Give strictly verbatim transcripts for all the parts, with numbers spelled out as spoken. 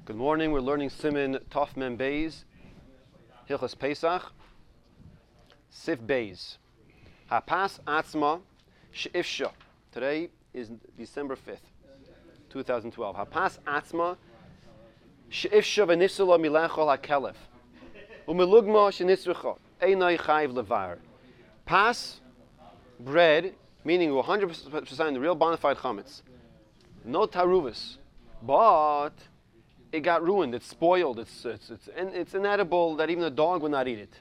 Good morning. We're learning Siman Tov Mem Beis, Hilchos Pesach, Sif Beis. Hapas Atzma She'ifsha. Today is December fifth, two thousand twelve. Hapas Atzma She'ifsha v'nifsula milachol hakelef. U'melugma she'nisricha. Einai chayiv levar. Pas, bread, meaning one hundred percent the real bona fide chametz. No taruvus. But it got ruined, it's spoiled, it's it's it's, it's inedible that even a dog would not eat it.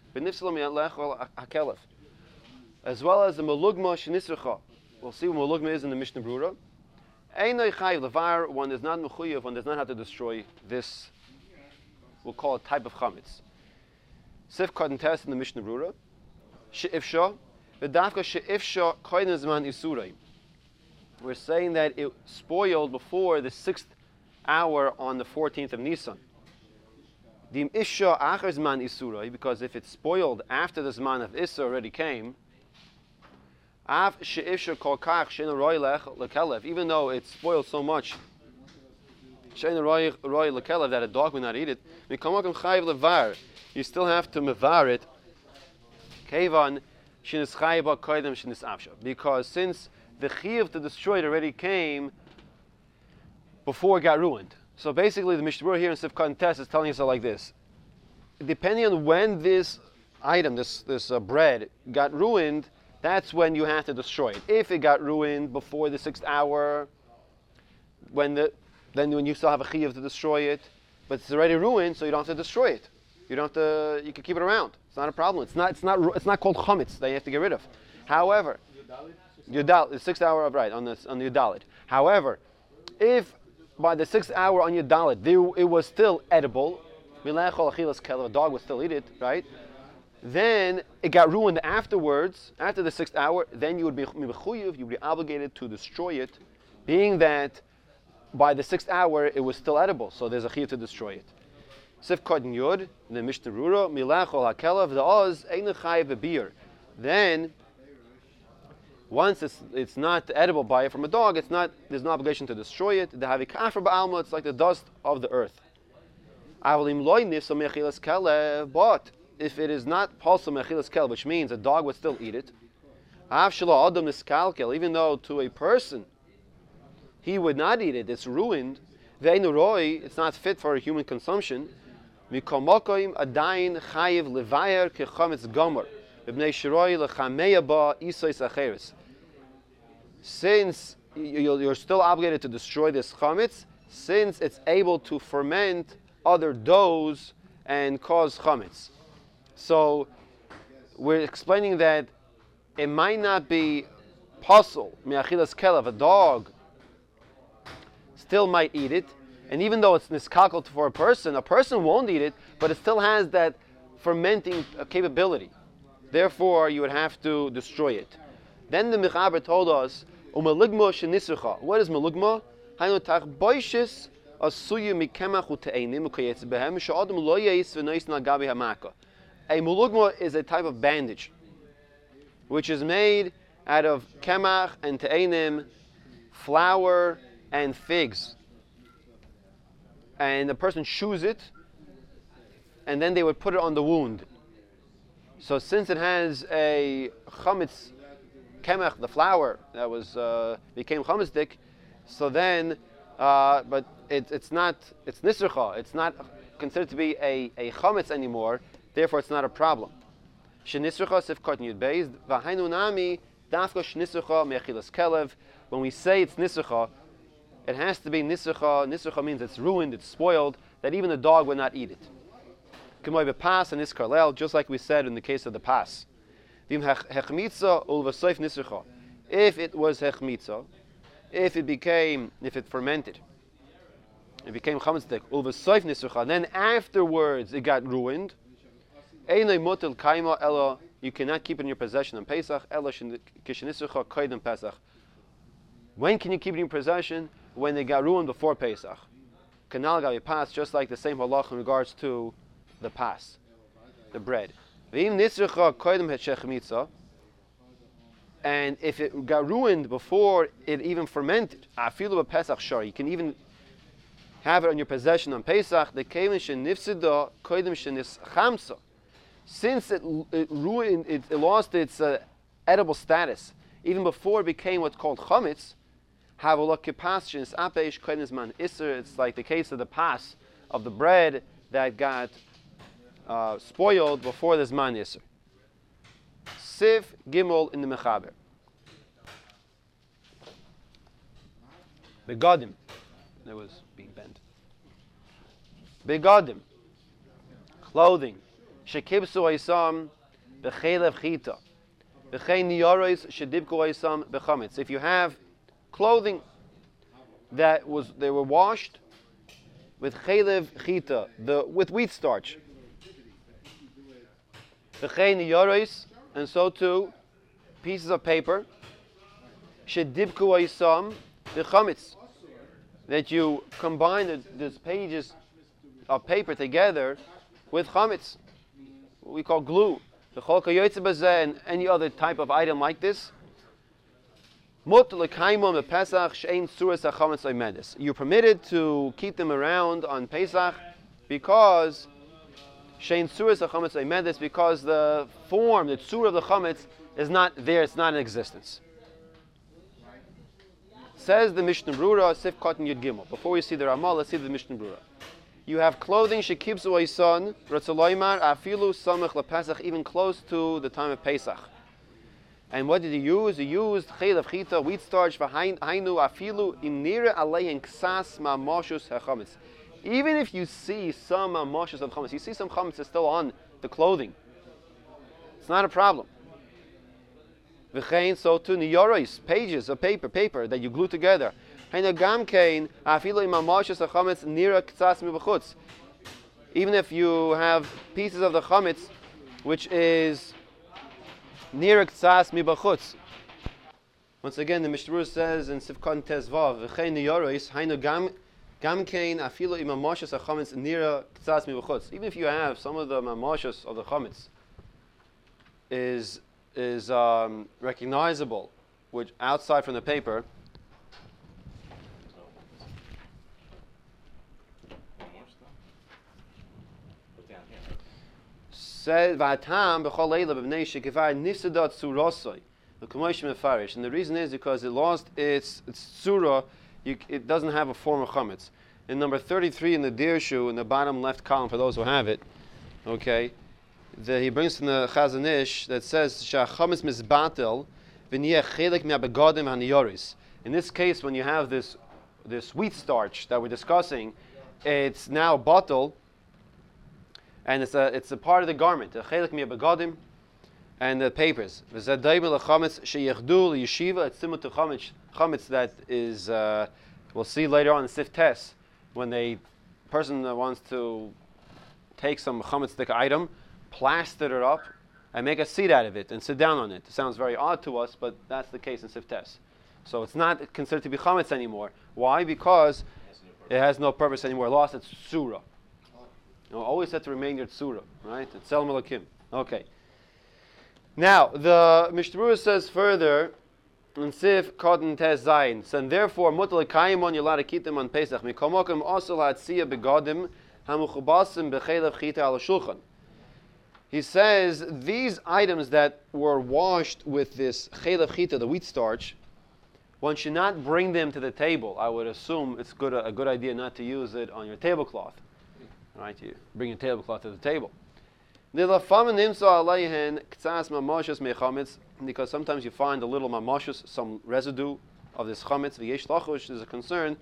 As well as the melugma shenisricha. We'll see what melugma is in the Mishnah Brura. Einai chayiv levar, one is not mechuyev, one does not have to destroy this, we'll call it type of chametz. Sif Katan Test in the Mishnah Brura. She'ifsha, v'dafka she'ifsha koydem zman isurei. We're saying that it spoiled before the sixth hour on the fourteenth of Nisan. Dim isha achar zman isurei, because if it's spoiled after the zman of Issa already came, av she'ifsha kol kach she'en roi lekelev, even though it's spoiled so much, she'en roi lekelev, that a dog would not eat it, mikamakam chayiv levar, you still have to mevar it, kevan she'nis chayiv koydem she'nis afsha, because since the chiyuv to destroy it already came before it got ruined. So basically the Mishnah Berurah here in Sif Katan Test is telling us like this. Depending on when this item, this, this uh, bread, got ruined, that's when you have to destroy it. If it got ruined before the sixth hour, when the, then when you still have a chiyuv to destroy it, but it's already ruined, so you don't have to destroy it. You don't have to, you can keep it around. It's not a problem. It's not, it's not, it's not called chametz that you have to get rid of. However, Yudal, the sixth hour of right on the on the Yudalit. However, if by the sixth hour on Yudalit it was still edible, a dog would still eat it, right? Then it got ruined afterwards, after the sixth hour. Then you would be you would be obligated to destroy it, being that by the sixth hour it was still edible. So there's a chiyuv to destroy it. Sif Katan Yud, the Mishnah Berurah, milachol hakelav the oz ein chayiv be'bir. Then once it's, it's not edible by it from a dog, it's not. There's no obligation to destroy it. The havikafra ba'alma, it's like the dust of the earth. But if it is not pulsa mechilas kel, which means a dog would still eat it, even though to a person he would not eat it, it's ruined. It's not fit for human consumption. Since you're still obligated to destroy this chametz, since it's able to ferment other doughs and cause chametz. So we're explaining that it might not be possible, mi'achilas kelev, a dog still might eat it, and even though it's niskakel for a person, a person won't eat it, but it still has that fermenting capability. Therefore, you would have to destroy it. Then the Mechaber told us, "Umalugma shenisricha." What is malugma? Haynu tachboishes asuyu mikemach ute'enim ukayetz behem she'adam lo yeis v'nois na gabi hamaka. A malugma is a type of bandage, which is made out of kemach and te'enim, flour and figs. And the person chews it, and then they would put it on the wound. So since it has a chametz, kemach, the flour that was uh, became chametzdik, so then, uh, but it, it's not, it's nisricha, it's not considered to be a, a chametz anymore, therefore it's not a problem. Shenisricha sif katan yud beis, v'hainu nami dafka shenisricha me'achilas kelev. When we say it's nisricha, it has to be nisricha. Nisricha means it's ruined, it's spoiled, that even the dog would not eat it. Pas and iskarlel, just like we said in the case of the pas. If it was hechmitza, if it became, if it fermented, it became chametzik, ulvasoif nisricha, then afterwards it got ruined. You cannot keep it in your possession on Pesach. When can you keep it in your possession? When they got ruined before Pesach. Kanal gabi pas, just like the same halach in regards to the pas, the bread. And if it got ruined before it even fermented, you can even have it on your possession on Pesach, the kevin shenifsida koidim shenis chamsa. Since it it ruined, it, it lost its uh, edible status even before it became what's called chametz. Have a look kapashin apeish koidim man iser. It's like the case of the pas of the bread that got uh, spoiled before this man iser. Siv Gimel in the Mechaber. Begadim. That was being bent. Begadim. Clothing. Shekibsu Oisam Bechelev Chita. Bechein Niyaros Shedibku Oisam Bechametz. If you have clothing that was they were washed with Chelev Chita, the with wheat starch. Bechein Niyaros. And so too, pieces of paper, shedibku oisam the chametz, that you combine the, these pages of paper together with chametz, what we call glue, the chol kayotze bazeh, and any other type of item like this. Mut lekaimon bepesach she'ein suras hachametz oimedes. You're permitted to keep them around on Pesach because Shein Suras HaChametz Oimedes, because the form, the tzur of the chametz is not there, it's not in existence. Says the Mishnah Brura, Sif Cotton Yud Gimel. Before we see the Ramah, let's see the Mishnah Brura. You have clothing, Shekibzu Oisan, Ratzaloymar, Afilu Samech LaPesach, even close to the time of Pesach. And what did he use? He used Chelev Chita, wheat starch, Hainu Afilu, Imnira Alein Ksas Mamoshus HaChametz. Even if you see some moshes of chametz, you see some chametz is still on the clothing, it's not a problem. V'chein, so too, niyaros, pages of paper, paper that you glue together. Even if you have pieces of the chametz, which is nira ktsas mibachutz. Once again, the Mishnah says in Sifkon Tezvav, v'chein niyaros, hainu gam. Even if you have some of the mamashos of the chametz is is um, recognizable, which outside from the paper. Said v'atam b'chol leila b'bnei shekivar nifsadat surosoi l'kamoshim mefarish, and the reason is because it lost its its surah. You, it doesn't have a form of chametz. In number thirty-three in the Dirshu, in the bottom left column, for those who have it, okay, the, he brings from the Chazon Ish that says chametz misbatel v'niyeh chelik me'abegadim haniyoris. In this case, when you have this this wheat starch that we're discussing, it's now bottle, and it's a it's a part of the garment. The chelik me'abegadim and the papers. V'zadaymel chametz sheyechdu yeshiva. It's similar to chametz. Chametz that is, uh, we'll see later on in Sif Tes, when the person wants to take some chametz item, plaster it up, and make a seat out of it, and sit down on it. It sounds very odd to us, but that's the case in Sif Tes. So it's not considered to be chametz anymore. Why? Because it has no purpose anymore. It lost its surah. You know, always had to remain your surah, right? It's Tzelem Elokim. Okay. Now, the Mishnah Berurah says further, and Sif Cotton Tes Zayin. So and therefore, mutal kaimon, you're allowed to keep them on Pesach. Mikomokim also latzia begadim hamuchubasim bechelev chita al shulchan. He says these items that were washed with this chelev chita, the wheat starch, one should not bring them to the table. I would assume it's good, a good idea not to use it on your tablecloth. Right? You bring your tablecloth to the table. Because sometimes you find a little mamashus, some residue of this chametz. V'yesh lachush, there's a concern.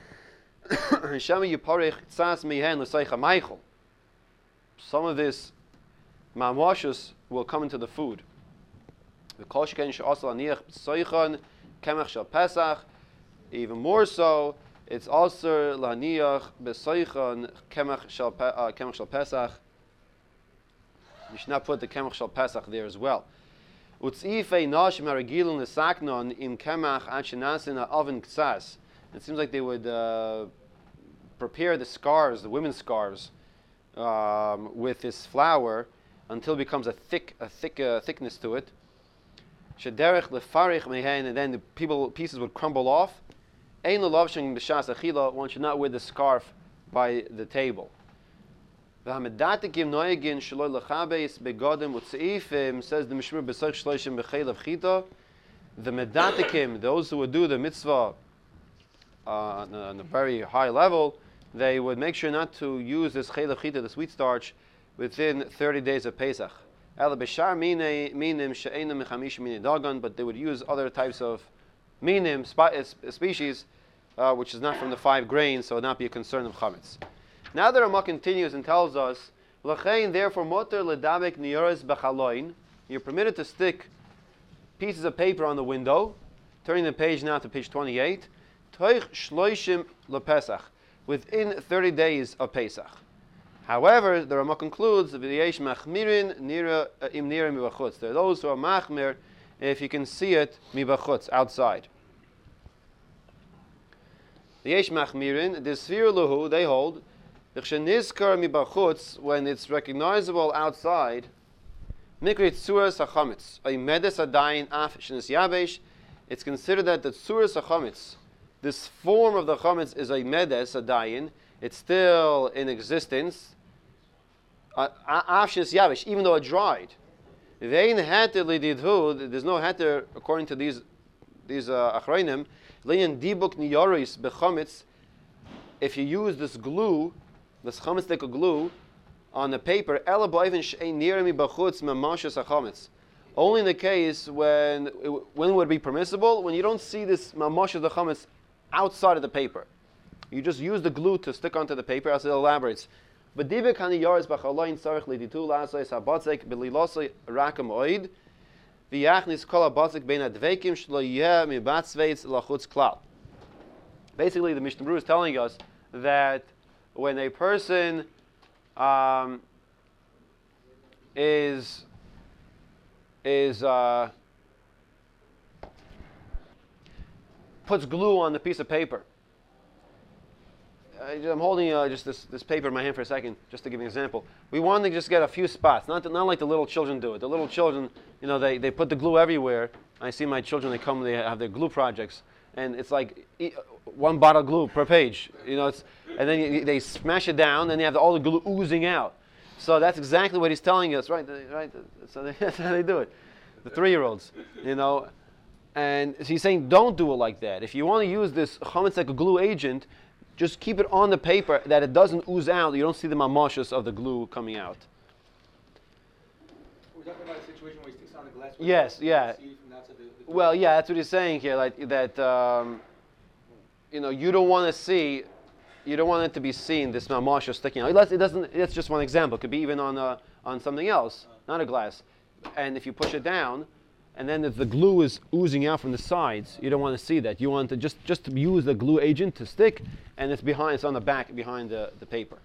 Some of this mamashus will come into the food. Even more so, it's also laniach b'soichon kemach shel pesach. You should not put the kemach shel pesach there as well. Utzifei nashim haragilun lesaknon im kemach ad shenasin oven ktsas. It seems like they would uh, prepare the scarves, the women's scarves, um, with this flour until it becomes a thick, a thick uh, thickness to it. Shederech lefarich mehen, and then the people pieces would crumble off. Ein l'lavshin b'shas achila, one should not wear the scarf by the table. V'hamedatikim noyegin shaloi lechabeis begodim utzeifim, says the Mishmur b'soich shloishim b'cheilav chita. The medatikim, those who would do the mitzvah uh, on, a, on a very high level, they would make sure not to use this cheilav chita, the sweet starch, within thirty days of Pesach. Ela b'shar minim she'enam mechamish mini dagan, but they would use other types of minim, spe- species, uh, which is not from the five grains, so it would not be a concern of chametz. Now the Ramah continues and tells us, L'chein, therefore, moter ledabek niyoros b'chaloin, you're permitted to stick pieces of paper on the window. Turning the page now to page twenty-eight. Toich shloishim lePesach, within thirty days of Pesach. However, the Ramah concludes, v'yesh machmirin nira im nira mibachutz. There are those who are machmir if you can see it mibachutz, outside. V'yesh machmirin, the sfir luhu, they hold, v'chenizkar mibachutz, when it's recognizable outside, mikri tzuras hachametz, a medes adayin af shenis yabesh. It's considered that the tzuras hachametz, this form of the chametz, is a medes adayin. It's still in existence. Af shenis yabesh, even though it dried. Vein heter lididhu. There's no heter according to these these achronim. Lein dibuk niyoris bechametz. If you use this glue, this chametz glue, on the paper, only in the case when when it would be permissible, when you don't see this mamash of the chametz outside of the paper. You just use the glue to stick onto the paper, as it elaborates. But dibek haniyaris b'chaloin tzarich liditu la'asay sabatzek b'lilosay rakam oid v'yachnis kol habatzek bein advekim shlo yeh mibatzveitz lachutz klal. Basically, the Mishnah Berurah is telling us that when a person Um, is is uh, puts glue on the piece of paper. Uh, I'm holding uh, just this, this paper in my hand for a second, just to give you an example. We want to just get a few spots, not not like the little children do it. The little children, you know, they, they put the glue everywhere. I see my children, they come, they have their glue projects, and it's like one bottle of glue per page. You know, it's and then you, they smash it down, and you have all the glue oozing out. So that's exactly what he's telling us, right? Right. So they, that's how they do it. The three-year-olds, you know, and he's saying, don't do it like that. If you want to use this chametz like a glue agent, just keep it on the paper that it doesn't ooze out. You don't see the mamashas of the glue coming out. We're talking about a situation where he sticks on the glass. Yes, yeah. See from outside the, the Well, yeah, that's what he's saying here. Like that, um, you know, you don't want to see, you don't want it to be seen. This mamasha sticking out. It doesn't. It's just one example. It could be even on a, on something else, not a glass. And if you push it down, and then if the glue is oozing out from the sides, you don't want to see that. You want to just just to use the glue agent to stick, and it's behind. It's on the back behind the, the paper.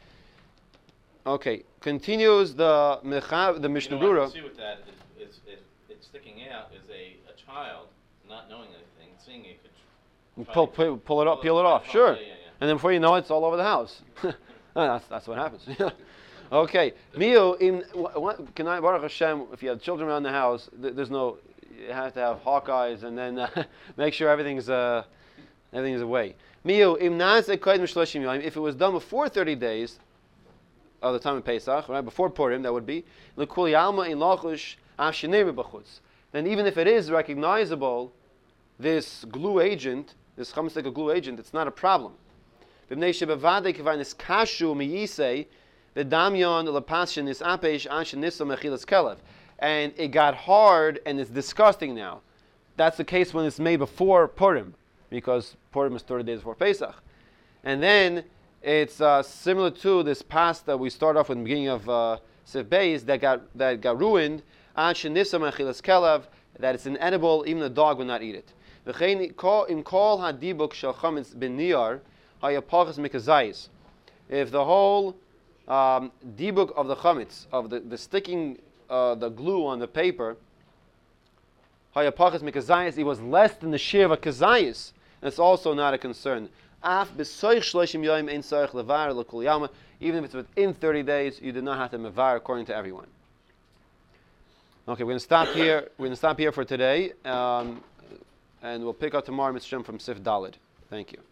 Okay, continues the Mechav, the Mishnah Berurah. You know, I can see with that, it, it's, it, it's sticking out is a, a child not knowing anything, seeing it could Pull, pull, pull it up, peel it off, sure. Yeah, yeah, yeah. And then before you know it, it's all over the house. that's, that's what happens. Okay. Miu, in, what, can I, Baruch Hashem, if you have children around the house, th- there's no, you have to have hawk eyes and then uh, make sure everything's, uh, everything's away. Miu, im nase koyd mishloshim yom, if it was done before thirty days of the time of Pesach, right, before Purim, that would be, l'kul yalma in lachush af shenei b'chutz. Then even if it is recognizable, this glue agent, this chametz like a glue agent, it's not a problem. B'mnei shebevadei k'vanis kashu miyisei, the damyon lepashin is apesh anshin nisa mechilas kelev, and it got hard and it's disgusting now. That's the case when it's made before Purim, because Purim is thirty days before Pesach, and then it's uh, similar to this pasta we start off with in the beginning of uh, Sif Beis that got that got ruined. Anshin nisa mechilas kelev, that it's inedible, even a dog would not eat it. V'chein im kol hadibuk shel chametz ben niyar hayapachas mikazayis. If the whole Um, dibuk of the chametz, of the, the sticking uh, the glue on the paper, hayapachas mikazayis, it was less than the share of a kazayis, and it's also not a concern. Af b'soich shloshim yom ein soich levar l'kul yama, even if it's within thirty days, you do not have to mevar according to everyone. Okay, we're going to stop here. We're going to stop here for today, um, and we'll pick up tomorrow, Mister Shem, from Sif Dalid. Thank you.